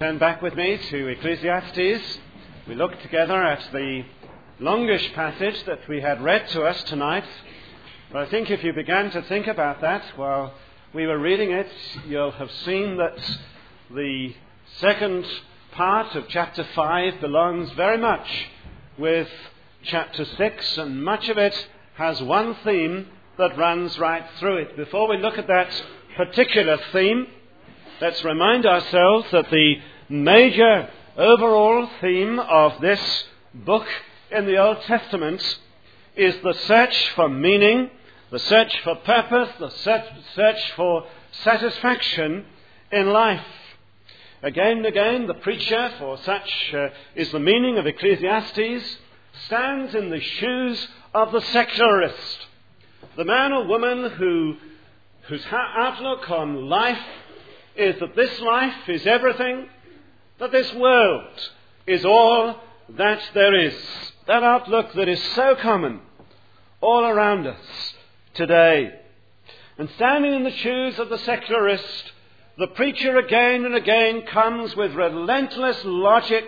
Turn back with me to Ecclesiastes. We look together at the longish passage that we had read to us tonight. But I think if you began to think about that while we were reading it, you'll have seen that the second part of chapter 5 belongs very much with chapter 6, and much of it has one theme that runs right through it. Before we look at that particular theme, let's remind ourselves that the major overall theme of this book in the Old Testament is the search for meaning, the search for purpose, the search for satisfaction in life. Again and again, the preacher, for such is the meaning of Ecclesiastes, stands in the shoes of the secularist, the man or woman whose outlook on life is that this life is everything, that this world is all that there is. That outlook that is so common all around us today. And standing in the shoes of the secularist, the preacher again and again comes with relentless logic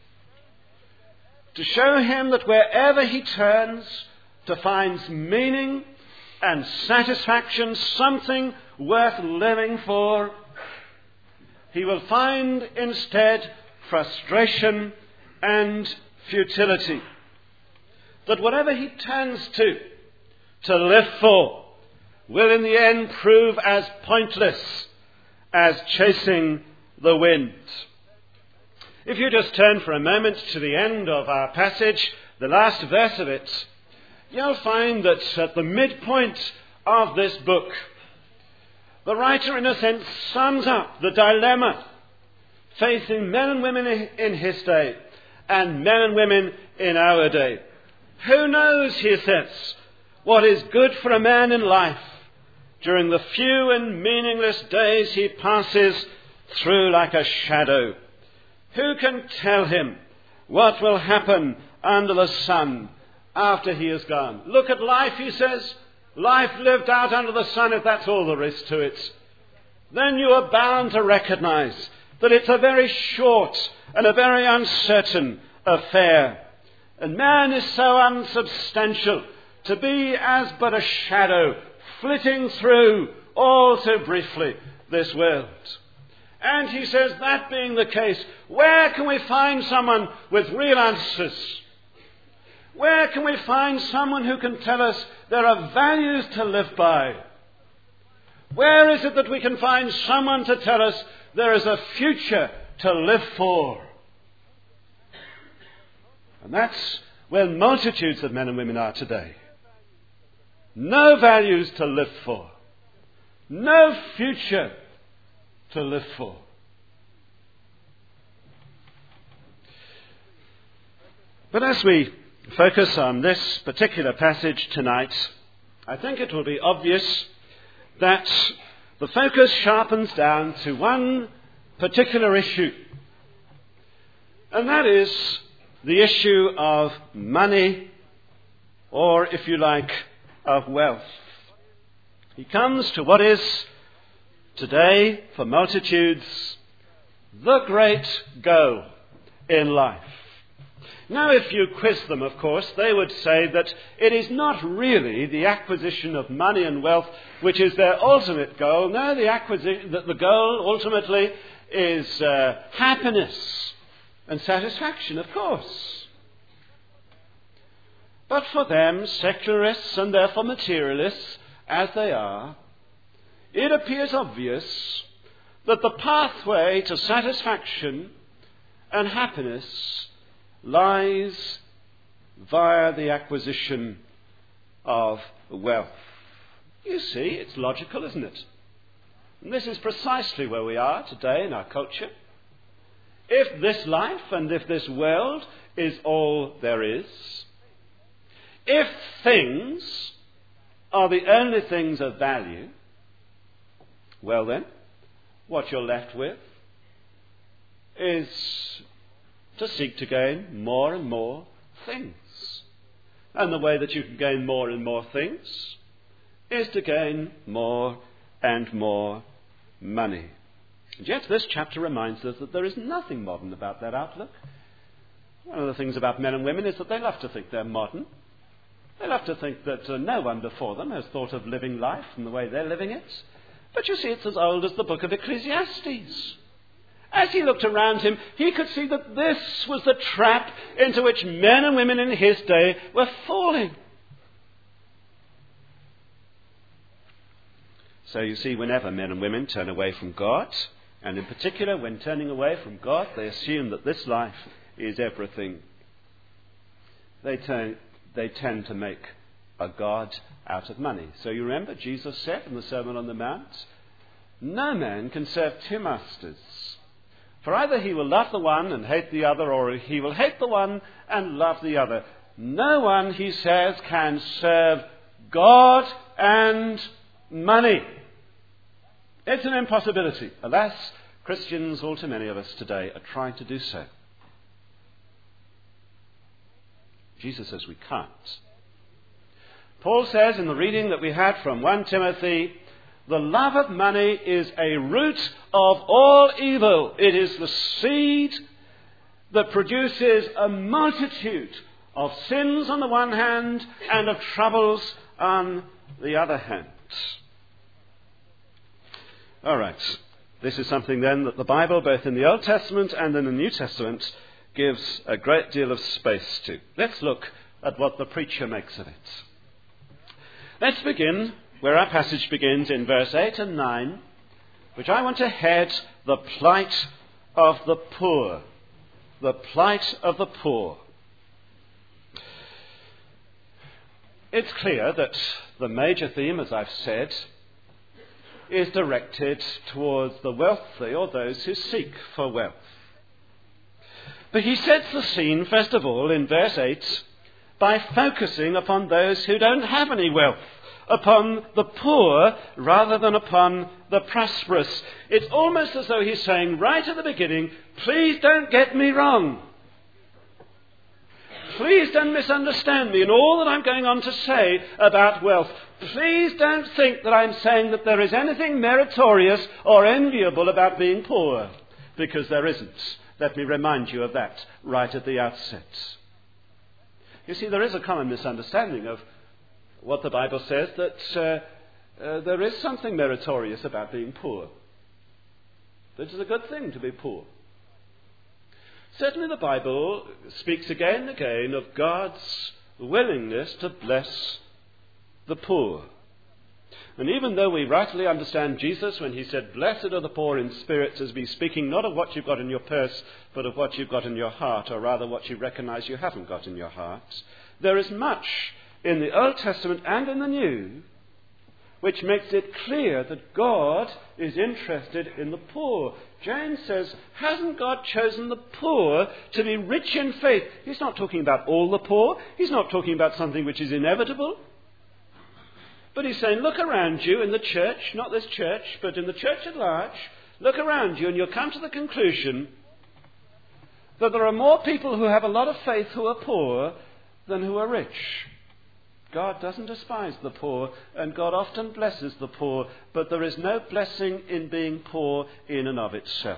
to show him that wherever he turns to find meaning and satisfaction, something worth living for, he will find instead frustration and futility. That whatever he turns to live for, will in the end prove as pointless as chasing the wind. If you just turn for a moment to the end of our passage, the last verse of it, you'll find that at the midpoint of this book, the writer, in a sense, sums up the dilemma facing men and women in his day and men and women in our day. Who knows, he says, what is good for a man in life during the few and meaningless days he passes through like a shadow? Who can tell him what will happen under the sun after he is gone? Look at life, he says. Life lived out under the sun, if that's all there is to it. Then you are bound to recognize that it's a very short and a very uncertain affair. And man is so unsubstantial to be as but a shadow flitting through all too briefly this world. And he says, that being the case, where can we find someone with real answers? Where can we find someone who can tell us there are values to live by? Where is it that we can find someone to tell us there is a future to live for? And that's where multitudes of men and women are today. No values to live for. No future to live for. But as we focus on this particular passage tonight, I think it will be obvious that the focus sharpens down to one particular issue. And that is the issue of money, or if you like, of wealth. He comes to what is today, for multitudes, the great goal in life. Now, if you quiz them, of course, they would say that it is not really the acquisition of money and wealth which is their ultimate goal. No, the goal ultimately is happiness and satisfaction, of course. But for them, secularists and therefore materialists, as they are, it appears obvious that the pathway to satisfaction and happiness lies via the acquisition of wealth. You see, it's logical, isn't it? And this is precisely where we are today in our culture. If this life and if this world is all there is, if things are the only things of value, well then, what you're left with is to seek to gain more and more things. And the way that you can gain more and more things is to gain more and more money. And yet this chapter reminds us that there is nothing modern about that outlook. One of the things about men and women is that they love to think they're modern. They love to think that no one before them has thought of living life in the way they're living it. But you see, it's as old as the book of Ecclesiastes. As he looked around him, he could see that this was the trap into which men and women in his day were falling. So you see, whenever men and women turn away from God, and in particular when turning away from God, they assume that this life is everything. They tend to make a god out of money. So you remember Jesus said in the Sermon on the Mount, no man can serve two masters. For either he will love the one and hate the other, or he will hate the one and love the other. No one, he says, can serve God and money. It's an impossibility. Alas, Christians, all too many of us today, are trying to do so. Jesus says we can't. Paul says in the reading that we had from 1 Timothy, the love of money is a root of all evil. It is the seed that produces a multitude of sins on the one hand and of troubles on the other hand. All right. This is something then that the Bible, both in the Old Testament and in the New Testament, gives a great deal of space to. Let's look at what the preacher makes of it. Let's begin where our passage begins in verse 8 and 9, which I want to head the plight of the poor. The plight of the poor. It's clear that the major theme, as I've said, is directed towards the wealthy or those who seek for wealth. But he sets the scene, first of all, in verse 8, by focusing upon those who don't have any wealth, upon the poor rather than upon the prosperous. It's almost as though he's saying right at the beginning, please don't get me wrong. Please don't misunderstand me in all that I'm going on to say about wealth. Please don't think that I'm saying that there is anything meritorious or enviable about being poor, because there isn't. Let me remind you of that right at the outset. You see, there is a common misunderstanding of what the Bible says, that there is something meritorious about being poor. That it's a good thing to be poor. Certainly the Bible speaks again and again of God's willingness to bless the poor. And even though we rightly understand Jesus when he said, blessed are the poor in spirit, as be speaking not of what you've got in your purse, but of what you've got in your heart, or rather what you recognize you haven't got in your heart, there is much in the Old Testament and in the New which makes it clear that God is interested in the poor. James says, hasn't God chosen the poor to be rich in faith? He's not talking about all the poor. He's not talking about something which is inevitable. But he's saying, look around you in the church, not this church, but in the church at large, look around you and you'll come to the conclusion that there are more people who have a lot of faith who are poor than who are rich. God doesn't despise the poor, and God often blesses the poor, but there is no blessing in being poor in and of itself.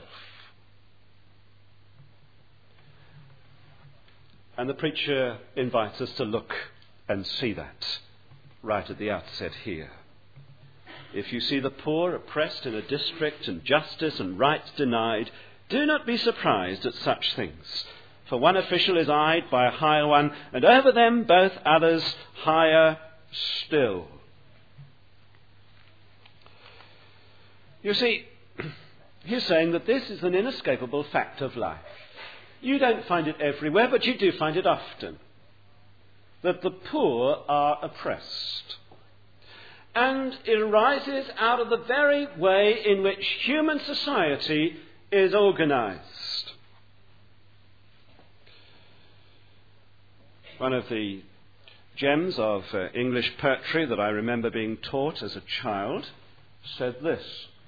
And the preacher invites us to look and see that right at the outset here. If you see the poor oppressed in a district and justice and rights denied, do not be surprised at such things. For one official is eyed by a higher one, and over them both others higher still. You see, he's saying that this is an inescapable fact of life. You don't find it everywhere, but you do find it often. That the poor are oppressed. And it arises out of the very way in which human society is organized. One of the gems of English poetry that I remember being taught as a child said this.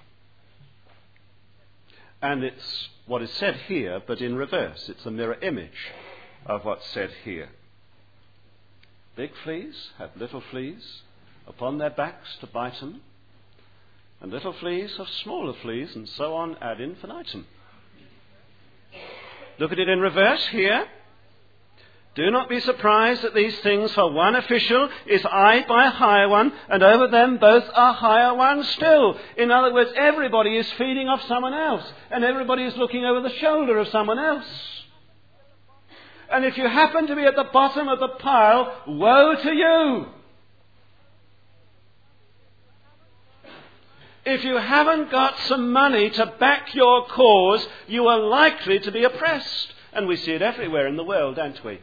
And it's what is said here, but in reverse. It's a mirror image of what's said here. Big fleas have little fleas upon their backs to bite them. And little fleas have smaller fleas, and so on ad infinitum. Look at it in reverse here. Do not be surprised at these things, for one official is eyed by a higher one, and over them both are higher ones still. In other words, everybody is feeding off someone else, and everybody is looking over the shoulder of someone else. And if you happen to be at the bottom of the pile, woe to you! If you haven't got some money to back your cause, you are likely to be oppressed. And we see it everywhere in the world, don't we?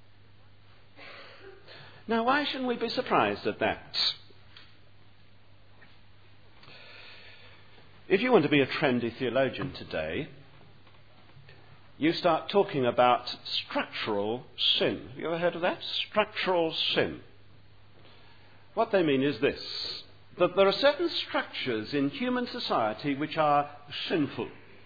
Now, why shouldn't we be surprised at that? If you want to be a trendy theologian today, you start talking about structural sin. Have you ever heard of that? Structural sin. What they mean is this, that there are certain structures in human society which are sinful.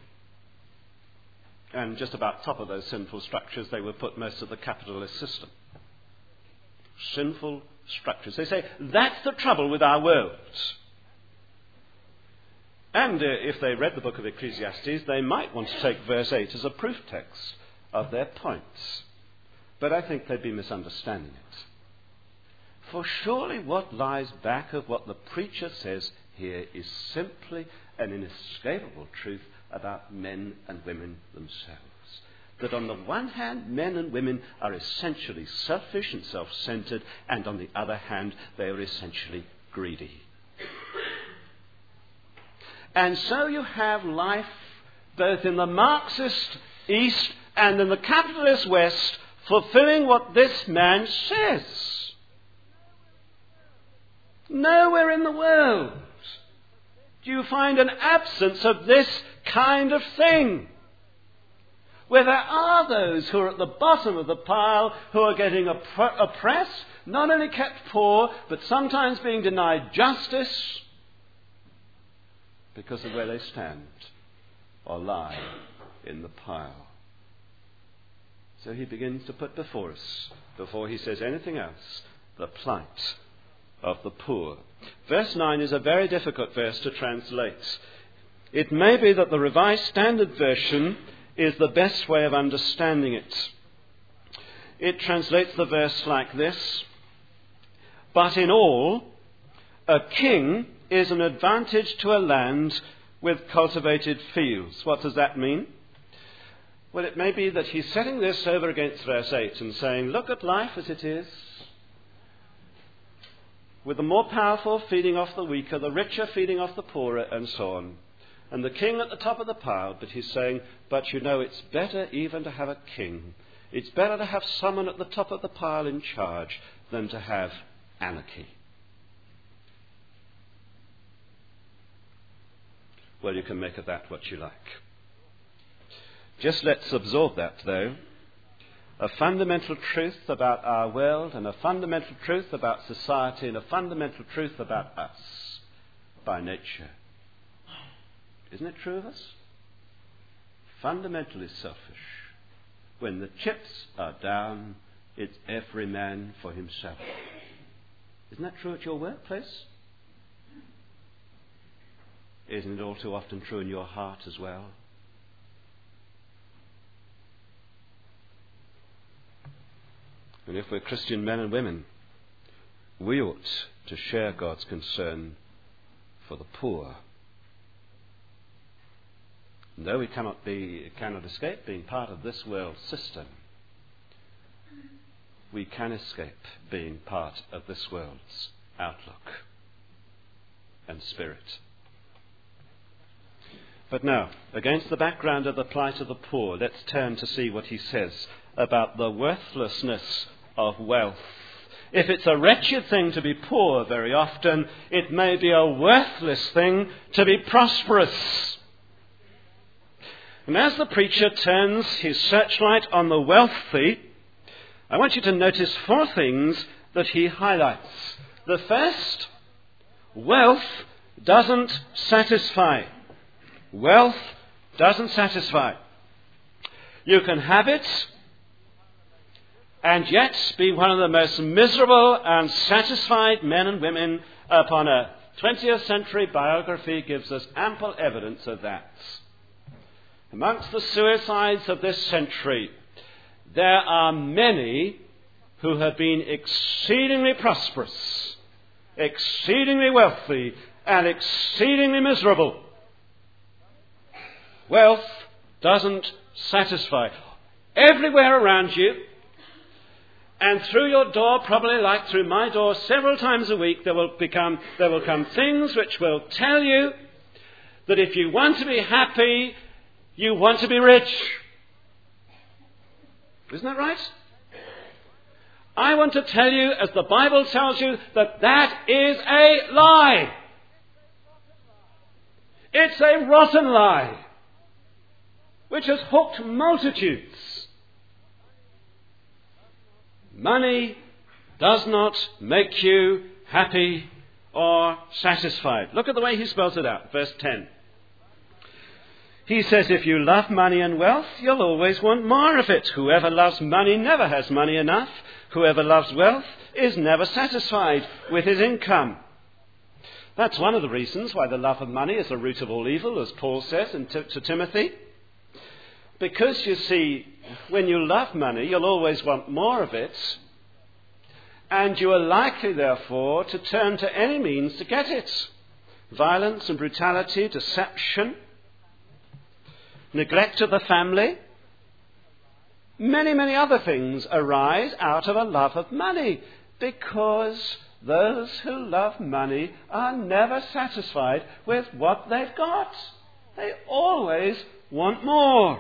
And just about top of those sinful structures, they would put most of the capitalist system. Sinful structures. They say, that's the trouble with our world. And if they read the book of Ecclesiastes, they might want to take verse 8 as a proof text of their points. But I think they'd be misunderstanding it. For surely what lies back of what the preacher says here is simply an inescapable truth about men and women themselves. That on the one hand, men and women are essentially selfish and self-centered, and on the other hand, they are essentially greedy. And so you have life both in the Marxist East and in the capitalist West fulfilling what this man says. Nowhere in the world do you find an absence of this kind of thing, where there are those who are at the bottom of the pile who are getting oppressed, not only kept poor, but sometimes being denied justice because of where they stand or lie in the pile. So he begins to put before us, before he says anything else, the plight of the poor. Verse 9 is a very difficult verse to translate. It may be that the Revised Standard Version is the best way of understanding it. It translates the verse like this: but in all, a king is an advantage to a land with cultivated fields. What does that mean? Well, it may be that he's setting this over against verse 8 and saying, look at life as it is, with the more powerful feeding off the weaker, the richer feeding off the poorer, and so on. And the king at the top of the pile, but he's saying, but you know, it's better even to have a king. It's better to have someone at the top of the pile in charge than to have anarchy. Well, you can make of that what you like. Just let's absorb that, though. A fundamental truth about our world, and a fundamental truth about society, and a fundamental truth about us by nature. Isn't it true of us? Fundamentally selfish. When the chips are down, it's every man for himself. Isn't that true at your workplace? Isn't it all too often true in your heart as well? And if we're Christian men and women, we ought to share God's concern for the poor. And though we cannot escape being part of this world system, we can escape being part of this world's outlook and spirit. But now, against the background of the plight of the poor, let's turn to see what he says about the worthlessness of wealth. If it's a wretched thing to be poor very often, it may be a worthless thing to be prosperous. And as the preacher turns his searchlight on the wealthy, I want you to notice 4 things that he highlights. The first, wealth doesn't satisfy. Wealth doesn't satisfy. You can have it and yet be one of the most miserable and satisfied men and women upon earth. 20th century biography gives us ample evidence of that. Amongst the suicides of this century, there are many who have been exceedingly prosperous, exceedingly wealthy, and exceedingly miserable. Wealth doesn't satisfy. Everywhere around you, and through your door, probably like through my door, several times a week, there will come things which will tell you that if you want to be happy, you want to be rich. Isn't that right? I want to tell you, as the Bible tells you, that that is a lie. It's a rotten lie, which has hooked multitudes. Money does not make you happy or satisfied. Look at the way he spells it out, verse 10. He says, if you love money and wealth, you'll always want more of it. Whoever loves money never has money enough. Whoever loves wealth is never satisfied with his income. That's one of the reasons why the love of money is the root of all evil, as Paul says to Timothy. Because, you see, when you love money, you'll always want more of it, and you are likely, therefore, to turn to any means to get it. Violence and brutality, deception, neglect of the family, many, many other things arise out of a love of money, because those who love money are never satisfied with what they've got. They always want more.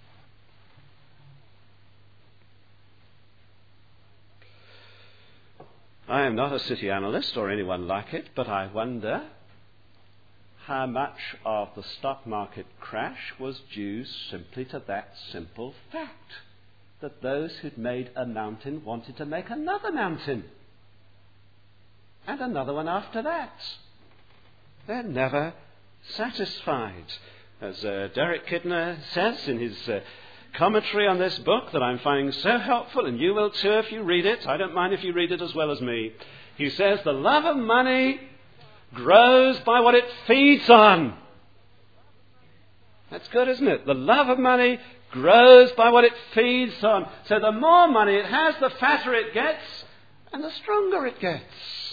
I am not a city analyst or anyone like it, but I wonder how much of the stock market crash was due simply to that simple fact, that those who'd made a mountain wanted to make another mountain, and another one after that. They're never satisfied. As Derek Kidner says in his commentary on this book that I'm finding so helpful, and you will too if you read it. I don't mind if you read it as well as me. He says, the love of money grows by what it feeds on. That's good, isn't it? The love of money grows by what it feeds on. So the more money it has, the fatter it gets, and the stronger it gets.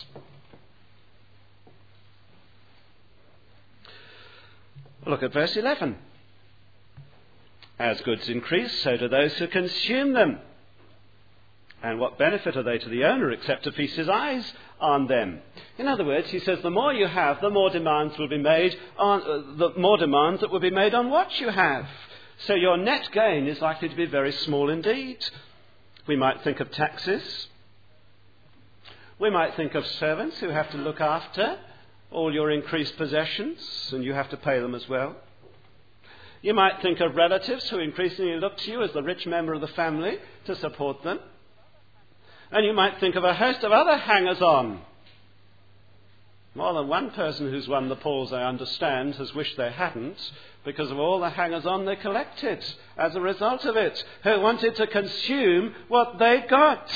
Look at verse 11. As goods increase, so do those who consume them. And what benefit are they to the owner except to feast his eyes on them? In other words, he says, the more you have, the more demands will be made on the more demands that will be made on what you have. So your net gain is likely to be very small indeed. We might think of taxes. We might think of servants who have to look after all your increased possessions, and you have to pay them as well. You might think of relatives who increasingly look to you as the rich member of the family to support them. And you might think of a host of other hangers-on. More than one person who's won the polls, I understand, has wished they hadn't, because of all the hangers-on they collected as a result of it, who wanted to consume what they got.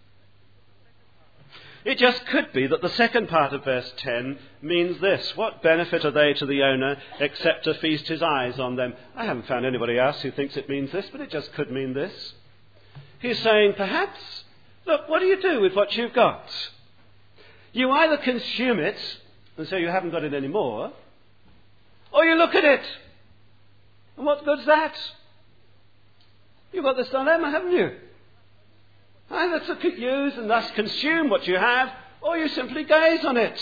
It just could be that the second part of verse 10 means this. What benefit are they to the owner except to feast his eyes on them? I haven't found anybody else who thinks it means this, but it just could mean this. He's saying, perhaps, look, what do you do with what you've got? You either consume it, and so you haven't got it anymore, or you look at it. And what good's that? You've got this dilemma, haven't you? Either to use and thus consume what you have, or you simply gaze on it.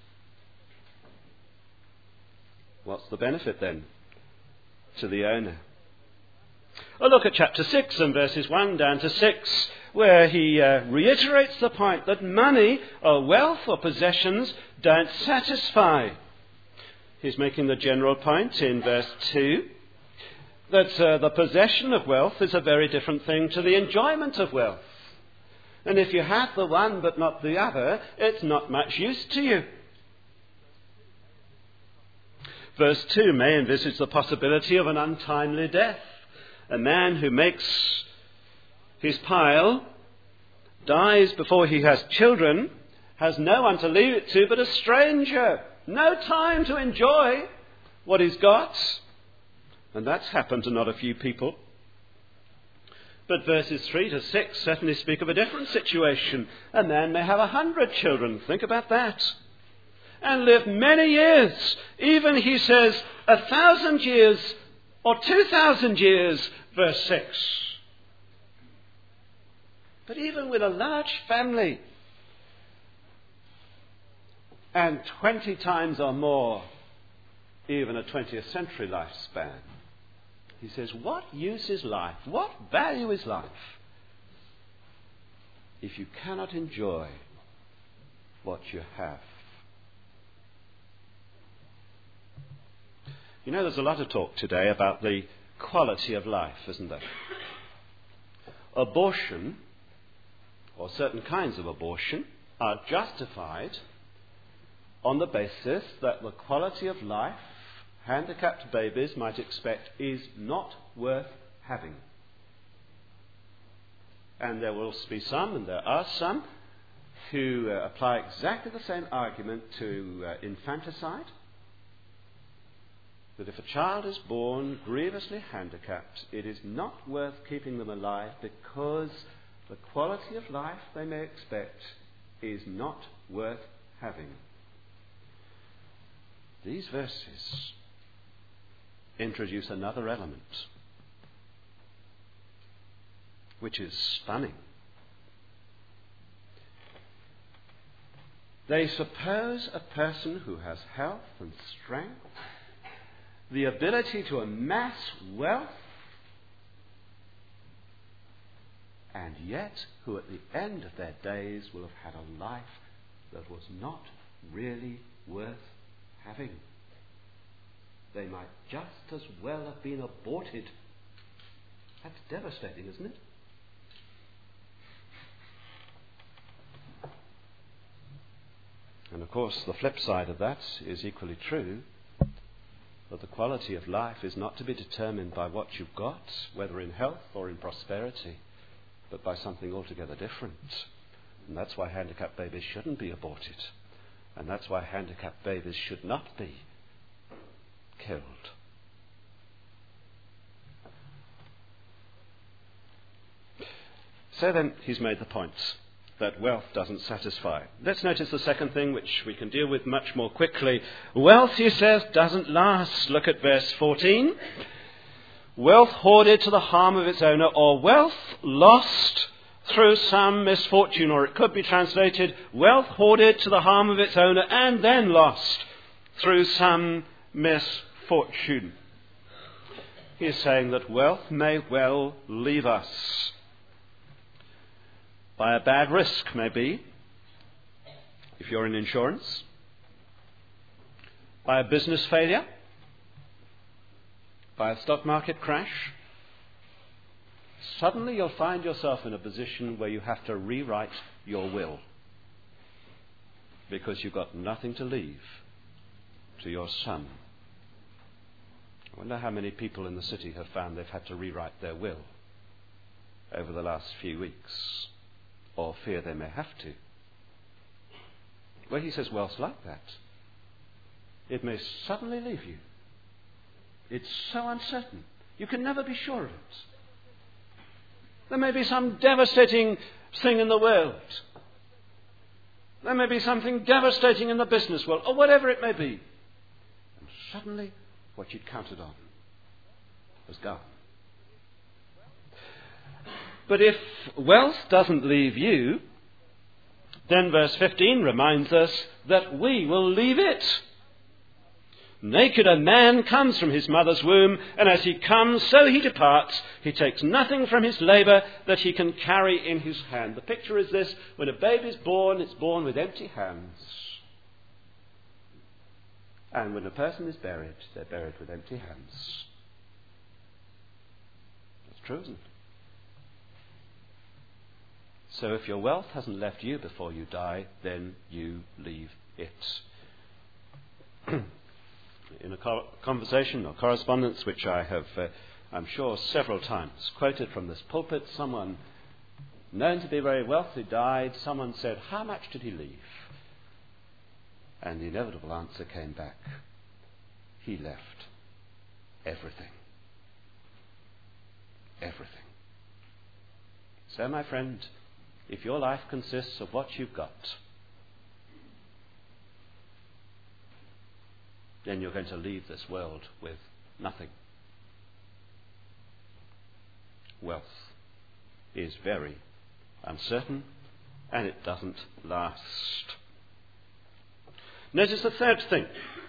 What's the benefit then to the owner? Well, look at chapter 6 and verses 1 down to 6, where he reiterates the point that money or wealth or possessions don't satisfy. He's making the general point in verse 2 that the possession of wealth is a very different thing to the enjoyment of wealth. And if you have the one but not the other, it's not much use to you. Verse 2 may envisage the possibility of an untimely death. A man who makes his pile dies before he has children, has no one to leave it to but a stranger. No time to enjoy what he's got. And that's happened to not a few people. But verses 3 to 6 certainly speak of a different situation. A man may have 100 children. Think about that. And live many years. Even, he says, 1,000 years or 2,000 years, verse 6. But even with a large family and 20 times or more, even a 20th century lifespan, he says, what use is life? What value is life if you cannot enjoy what you have? You know, there's a lot of talk today about the quality of life, isn't there? Abortion, or certain kinds of abortion, are justified on the basis that the quality of life handicapped babies might expect is not worth having. And there will be some, and there are some, who apply exactly the same argument to infanticide. That if a child is born grievously handicapped, it is not worth keeping them alive because the quality of life they may expect is not worth having. These verses introduce another element, which is stunning. They suppose a person who has health and strength, the ability to amass wealth, and yet who at the end of their days will have had a life that was not really worth having. They might just as well have been aborted. That's devastating, isn't it? And of course, the flip side of that is equally true, that the quality of life is not to be determined by what you've got, whether in health or in prosperity, but by something altogether different. And that's why handicapped babies shouldn't be aborted. And that's why handicapped babies should not be killed. So then, he's made the point that wealth doesn't satisfy. Let's notice the second thing, which we can deal with much more quickly. Wealth, he says, doesn't last. Look at verse 14. Wealth hoarded to the harm of its owner, or wealth lost through some misfortune, or it could be translated, wealth hoarded to the harm of its owner and then lost through some misfortune. He is saying that wealth may well leave us by a bad risk, maybe, if you're in insurance, by a business failure, by a stock market crash. Suddenly you'll find yourself in a position where you have to rewrite your will because you've got nothing to leave to your son. I wonder how many people in the city have found they've had to rewrite their will over the last few weeks, or fear they may have to. Well, he says wealth's like that. It may suddenly leave you. It's so uncertain. You can never be sure of it. There may be some devastating thing in the world. There may be something devastating in the business world, or whatever it may be. And suddenly, what you'd counted on has gone. But if wealth doesn't leave you, then verse 15 reminds us that we will leave it. Naked a man comes from his mother's womb, and as he comes, so he departs. He takes nothing from his labour that he can carry in his hand. The picture is this: when a baby is born, it's born with empty hands. And when a person is buried, they're buried with empty hands. That's true, isn't it? So if your wealth hasn't left you before you die, then you leave it. In a conversation or correspondence which I have, I'm sure, several times quoted from this pulpit, someone known to be very wealthy died. Someone said, "How much did he leave?" And the inevitable answer came back. He left everything. Everything. So, my friend, if your life consists of what you've got, then you're going to leave this world with nothing. Wealth is very uncertain, and it doesn't last. Notice the third thing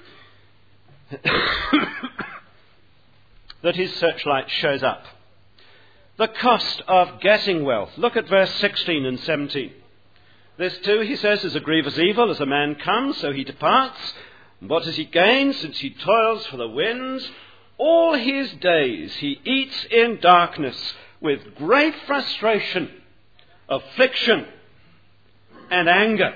that his searchlight shows up. The cost of getting wealth. Look at verse 16 and 17. This too, he says, is a grievous evil. As a man comes, so he departs. And what does he gain since he toils for the winds? All his days he eats in darkness with great frustration, affliction, and anger.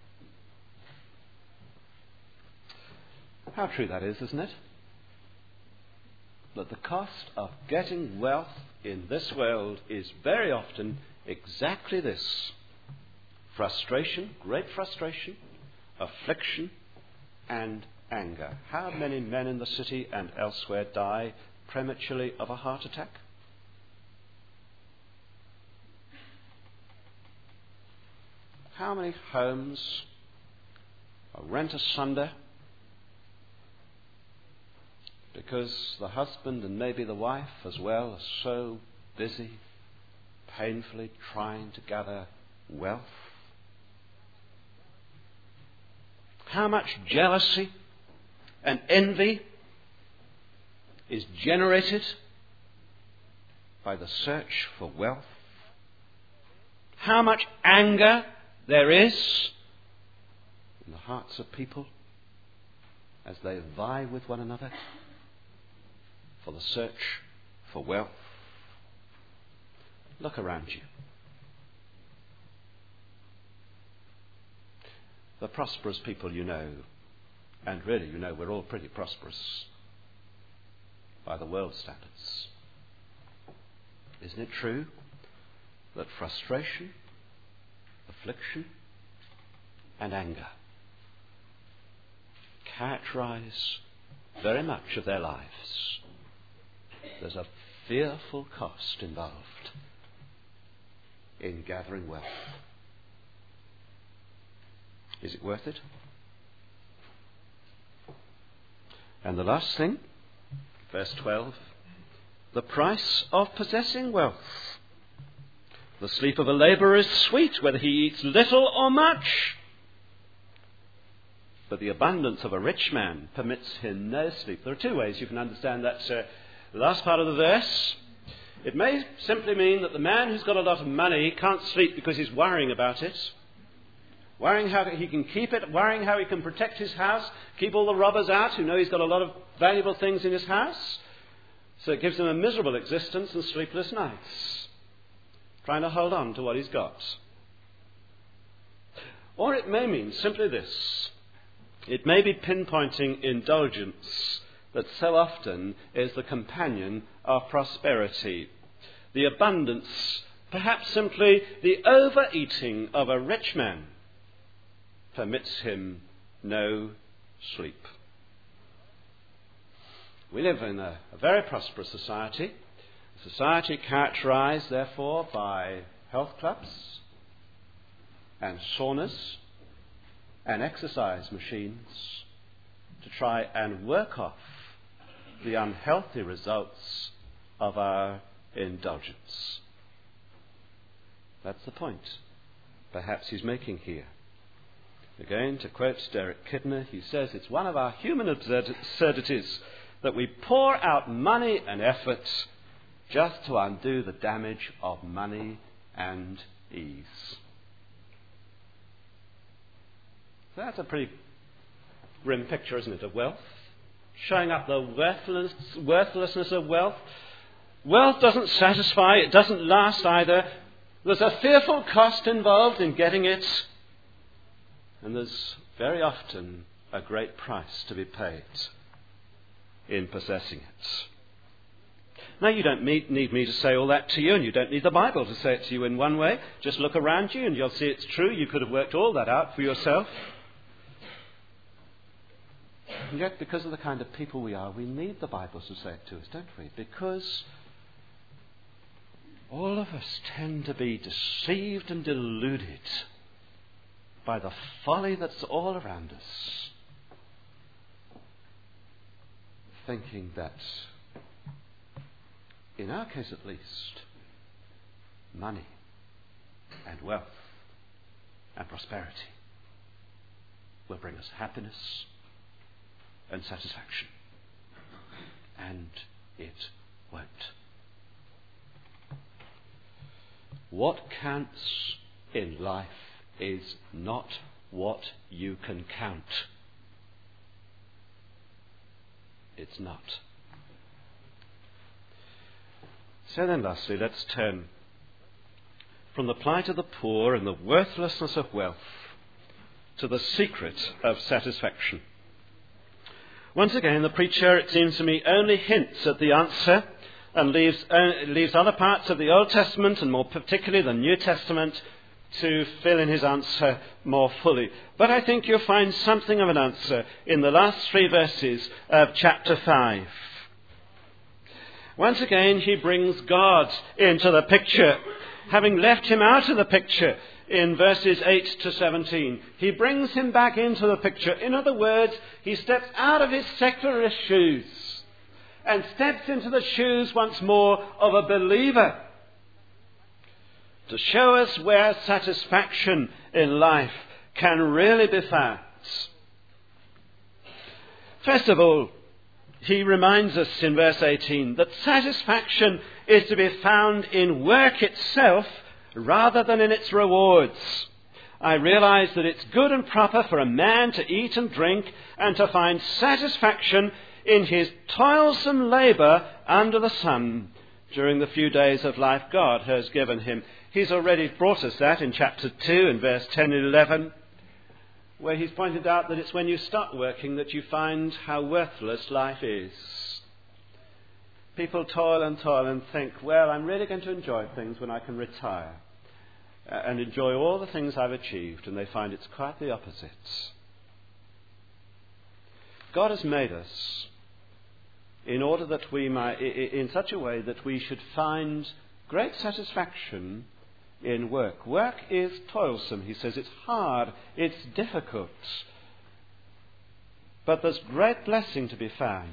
How true that is, isn't it? That the cost of getting wealth in this world is very often exactly this: frustration, great frustration, affliction, and anger. How many men in the city and elsewhere die prematurely of a heart attack? How many homes are rent asunder because the husband and maybe the wife as well are so busy, painfully trying to gather wealth? How much jealousy and envy is generated by the search for wealth? How much anger there is in the hearts of people as they vie with one another for the search for wealth. Look around you. The prosperous people you know, and really you know we're all pretty prosperous by the world standards. Isn't it true that frustration, affliction, and anger characterize very much of their lives? There's a fearful cost involved in gathering wealth. Is it worth it? And the last thing, verse 12, the price of possessing wealth. The sleep of a labourer is sweet, whether he eats little or much. But the abundance of a rich man permits him no sleep. There are two ways you can understand that last part of the verse. It may simply mean that the man who's got a lot of money can't sleep because he's worrying about it. Worrying how he can keep it, worrying how he can protect his house, keep all the robbers out who know he's got a lot of valuable things in his house. So it gives him a miserable existence and sleepless nights, trying to hold on to what he's got. Or it may mean simply this. It may be pinpointing indulgence that so often is the companion of prosperity. The abundance, perhaps simply the overeating of a rich man, permits him no sleep. We live in a very prosperous society, a society characterized, therefore, by health clubs and saunas and exercise machines to try and work off the unhealthy results of our indulgence. That's the point perhaps he's making here. Again, to quote Derek Kidner, he says it's one of our human absurdities that we pour out money and effort just to undo the damage of money and ease. So that's a pretty grim picture, isn't it, of wealth? Showing up the worthlessness of wealth. Wealth doesn't satisfy, it doesn't last either. There's a fearful cost involved in getting it. And there's very often a great price to be paid in possessing it. Now, you don't need me to say all that to you, and you don't need the Bible to say it to you in one way. Just look around you and you'll see it's true. You could have worked all that out for yourself. And yet, because of the kind of people we are, we need the Bible to say it to us, don't we? Because all of us tend to be deceived and deluded by the folly that's all around us, thinking that, in our case at least, money and wealth and prosperity will bring us happiness and satisfaction. And it won't. What counts in life is not what you can count. It's not. So then, lastly, let's turn from the plight of the poor and the worthlessness of wealth to the secret of satisfaction. Once again, the preacher, it seems to me, only hints at the answer and leaves other parts of the Old Testament, and more particularly the New Testament, to fill in his answer more fully. But I think you'll find something of an answer in the last 3 verses of chapter 5. Once again, he brings God into the picture, having left him out of the picture in verses 8 to 17. He brings him back into the picture. In other words, he steps out of his secularist shoes and steps into the shoes once more of a believer to show us where satisfaction in life can really be found. First of all, he reminds us in verse 18 that satisfaction is to be found in work itself rather than in its rewards. I realize that it's good and proper for a man to eat and drink and to find satisfaction in his toilsome labour under the sun during the few days of life God has given him. He's already brought us that in chapter 2 and verse 10 and 11, where he's pointed out that it's when you stop working that you find how worthless life is. People toil and think, well, I'm really going to enjoy things when I can retire and enjoy all the things I've achieved, and they find it's quite the opposite. God has made us in order that we might, in such a way that we should find great satisfaction in work. Work is toilsome, he says. It's hard, it's difficult. But there's great blessing to be found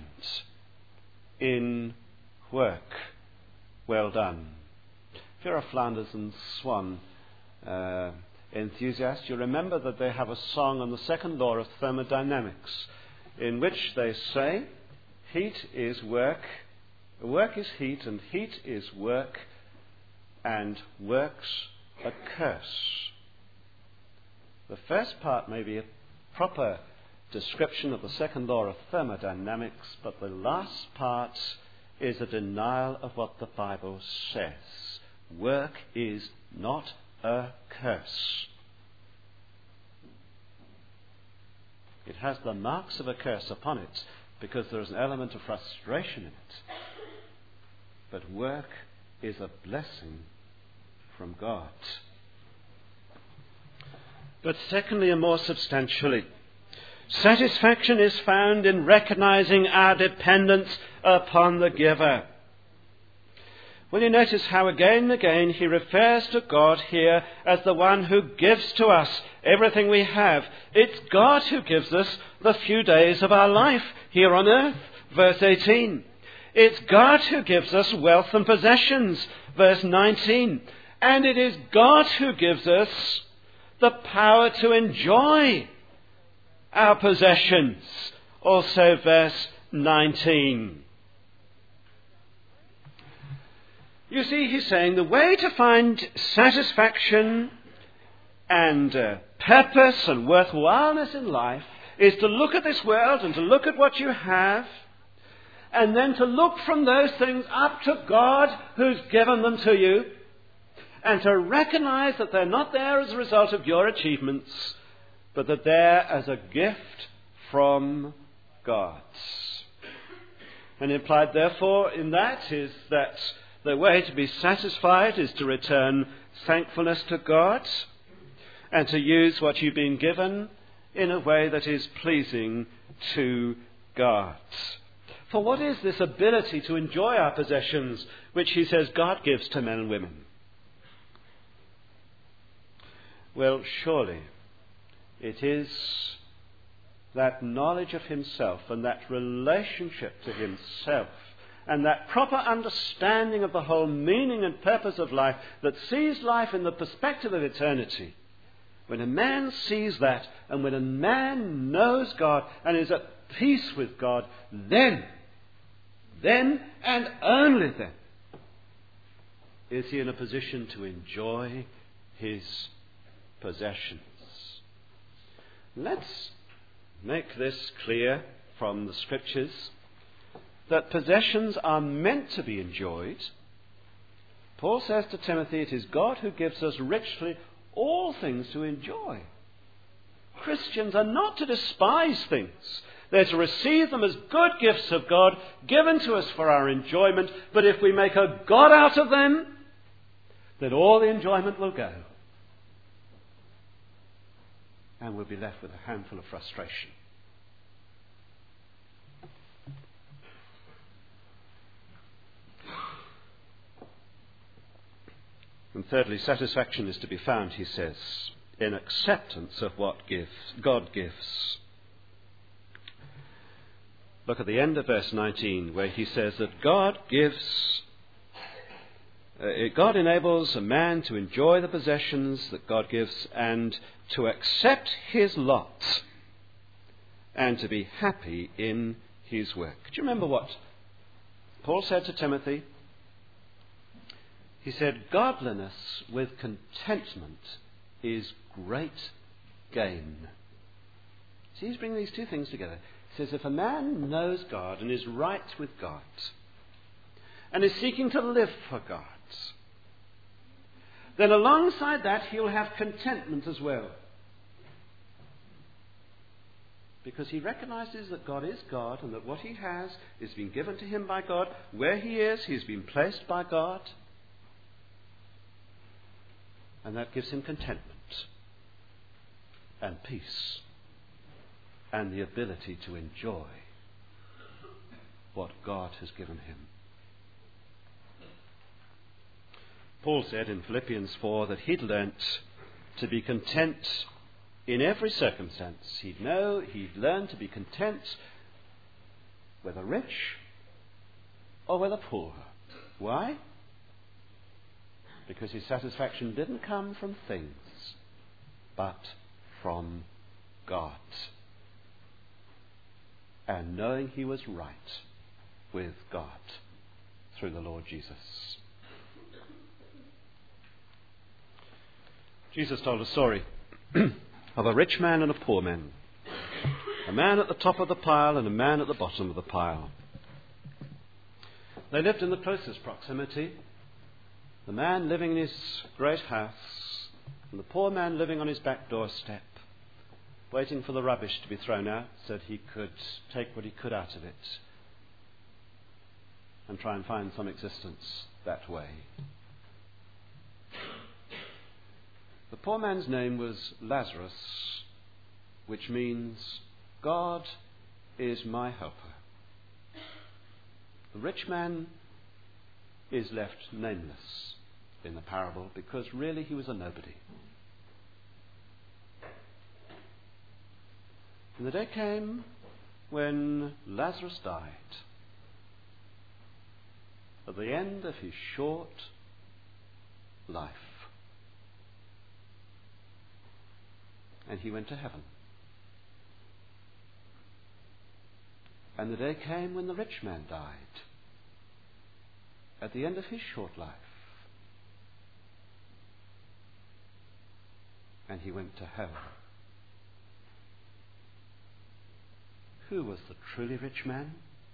in work well done. If you're a Flanders and Swan enthusiast, you remember that they have a song on the second law of thermodynamics, in which they say, heat is work, work is heat, and heat is work, and work's a curse. The first part may be a proper description of the second law of thermodynamics, but the last part is a denial of what the Bible says. Work is not a curse. It has the marks of a curse upon it because there is an element of frustration in it. But work is a blessing from God. But secondly, and more substantially, satisfaction is found in recognizing our dependence upon the giver. Will you notice how again and again he refers to God here as the one who gives to us everything we have? It's God who gives us the few days of our life here on earth, verse 18. It's God who gives us wealth and possessions, verse 19. And it is God who gives us the power to enjoy our possessions, also verse 19. You see, he's saying the way to find satisfaction and purpose and worthwhileness in life is to look at this world and to look at what you have, and then to look from those things up to God who's given them to you, and to recognize that they're not there as a result of your achievements, but that they're as a gift from God. And implied, therefore, in that is that the way to be satisfied is to return thankfulness to God and to use what you've been given in a way that is pleasing to God. For what is this ability to enjoy our possessions, which he says God gives to men and women? Well, surely it is that knowledge of himself and that relationship to himself and that proper understanding of the whole meaning and purpose of life that sees life in the perspective of eternity. When a man sees that, and when a man knows God and is at peace with God, then and only then is he in a position to enjoy his possessions. Let's make this clear from the Scriptures, that possessions are meant to be enjoyed. Paul says to Timothy, it is God who gives us richly all things to enjoy. Christians are not to despise things. They're to receive them as good gifts of God, given to us for our enjoyment. But if we make a God out of them, then all the enjoyment will go. And we'll be left with a handful of frustration. And thirdly, satisfaction is to be found, he says, in acceptance of what God gives. Look at the end of verse 19, where he says that God enables a man to enjoy the possessions that God gives and to accept his lot and to be happy in his work. Do you remember what Paul said to Timothy? He said, godliness with contentment is great gain. See, he's bringing these two things together. He says, if a man knows God and is right with God and is seeking to live for God, then alongside that he'll have contentment as well. Because he recognizes that God is God and that what he has is being given to him by God. Where he is, he's been placed by God. And that gives him contentment and peace and the ability to enjoy what God has given him. Paul said in Philippians 4 that he'd learnt to be content in every circumstance. He'd learned to be content whether rich or whether poor. Why? Because his satisfaction didn't come from things, but from God. And knowing he was right with God through the Lord Jesus. Jesus told a story of a rich man and a poor man. A man at the top of the pile and a man at the bottom of the pile. They lived in the closest proximity. The man living in his great house and the poor man living on his back doorstep, waiting for the rubbish to be thrown out so that he could take what he could out of it and try and find some existence that way. The poor man's name was Lazarus, which means God is my helper. The rich man is left nameless in the parable because really he was a nobody. And the day came when Lazarus died at the end of his short life. And he went to heaven. And the day came when the rich man died at the end of his short life. And he went to hell. Who was the truly rich man?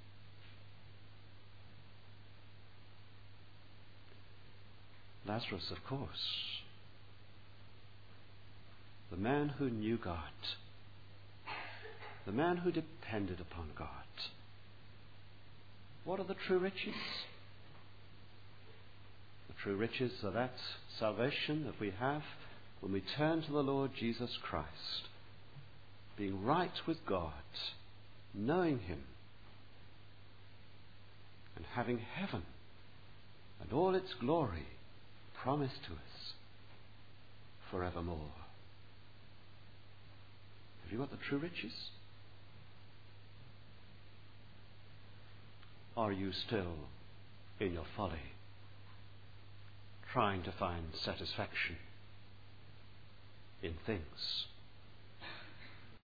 Lazarus, of course. The man who knew God. The man who depended upon God. What are the true riches? The true riches are that salvation that we have when we turn to the Lord Jesus Christ, being right with God knowing him and having heaven and all its glory promised to us forevermore. Have you got the true riches? Are you still in your folly, trying to find satisfaction in things?